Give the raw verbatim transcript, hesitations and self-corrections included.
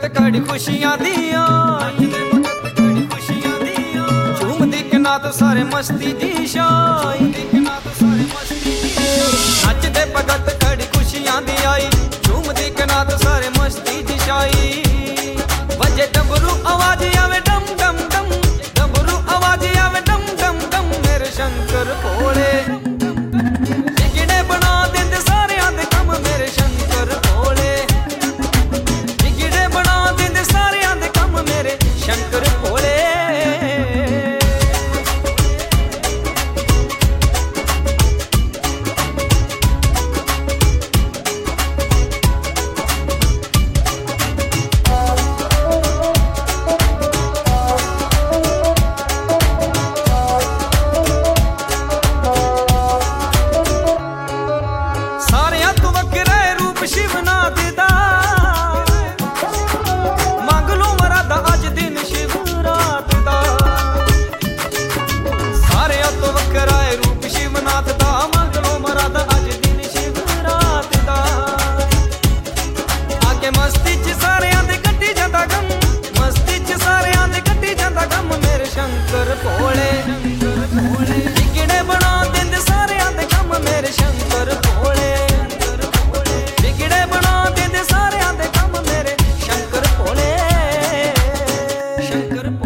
घड़ी खुशियां दिया, झूमदी के नाथ सारे मस्ती दी शाई, नचदे भगत घड़ी खुशियां दी आई, झूमदी के नाथ सारे मस्ती दी शाई। बजे डमरू आवाज आवे डम डम डम, डमरू आवाज आवे डम डम डम, मेरे शंकर भोले बिगड़े बना देंदे सारे आंदे कम, मेरे शंकर भोले बिगड़े बना देंदे सारे आंदे कम, मेरे शंकर भोले। शिवनाथ दा मंग लो मरादा अज दिन शिवरात दा, सारे तो वखरा है रूप शिवनाथ दा, मंग लो मरादा अज दिन शिवरात दा। आके मस्ती च सारे आंदे कट्टी जांदा गम, मस्ती च सारे आंदे कट्टी जांदा गम, मेरे शंकर भोले बिगड़े बना देंदे सारे आंदे कम, मेरे शंकर भोले बिगड़े बना देंदे सारे आंदे कम, मेरे शंकर भोले शंकर भोले।